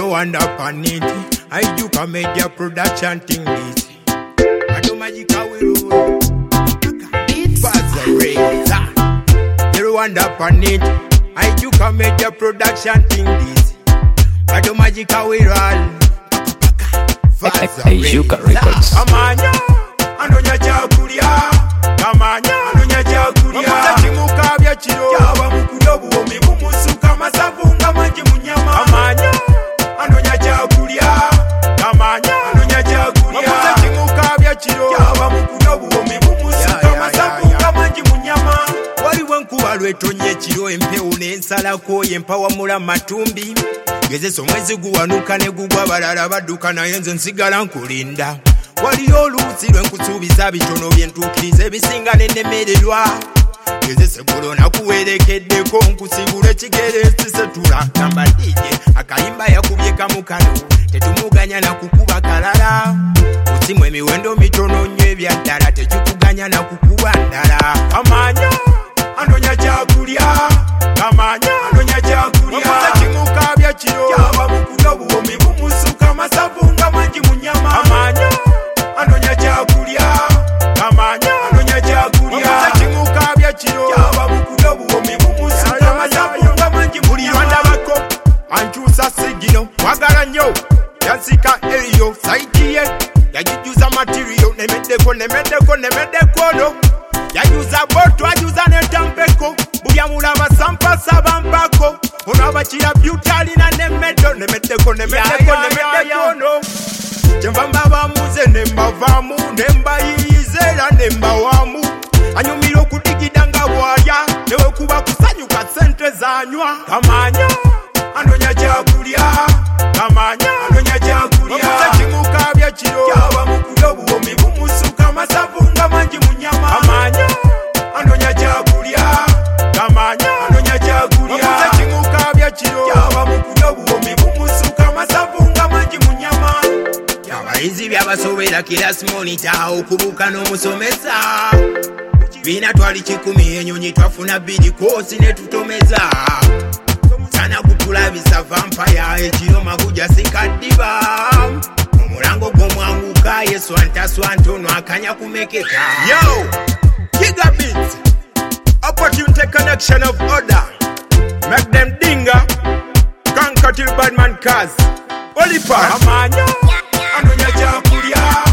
no wonder pan it. I do media production thing this. I do magic away roll. It's razor. No wonder pan it. I do media production thing this. I do magic away roll. Yuka Records. Amanya, anonya chakulia. Amanya, anonya chakulia. Mutachimuka bya chiro. Yaba mukudobu omi mumusuka masavunga manji munyama. Amanya, anonya chakulia. Amanya, anonya chakulia. Mutachimuka bya chiro. Yaba mukudobu omi mumusuka masavunga manji munyama. Waliwo nkuba lwetonye chiro empewo n'ensalako yempawa mula matumbi. Gezeso mwezi guwanuka ne gugwa balala badduka naye nze nsigala nkulinda. Waliyo oluusi lwenkusuubiza bitono byentuukiriza ebisinga n'ennemererwa. Gezese gulo nakuwerekeddeko nkusibula ekigere sisetula. Gamba DJ akayimba yakubye kamukano tetumuganya na kukuba kalala. Usimu emiwendo mitono nnyo ebyaddala tegikuganya na kukuba ndala. Amanya anonya kyakulya. Amanya anonya kyakulya. Mutachimuka bya chiro. Yaba mukudobu omi mumusuka masavunga manji munyama. Amanya anonya kyakulya. Amanya anonya kyakulya. Mutachimuka bya chiro. Yaba mukudobu omi mumusuka masavunga manji munyama. Rwanda bako anchusa sigino wagala nnyo yansika eriyo saiti ye yajujuza material nemedeko no yajuza boto ajuza netampeko bulya mulaba sampasa bampako ono abakira beauty na nemedeko no kyemvamba bamuze nembavamu nembayiyizera nembawamu anyumira okudigida nga bwalya newe kuba kusanyuka sente zanywa. Amanya anonya kyakulya. Amanya anonya kyakulya. Mutachimuka bya chiro. Yaba mukudobu omi mumusuka masavunga manji munyama. Amanya anonya kyakulya. Amanya anonya kyakulya. Mutachimuka bya chiro. Yaba mukudobu omi mumusuka masavunga manji munyama. Abayizi byabasobera class monitor okubuka n'omusomesa. Bina twali 10 enyonyi twafuna 2 kosi ne tutomeza. Sana kutulabisa vampire ekiro maguja sikadiba. Omulango gw'omwanguka Yesu antaswantono akanya kumekeka. Yo, gigabits, opportunity connection of order. Make them dinga, conquer till bad man cause. Oliver, amanya, anonya kyakulya.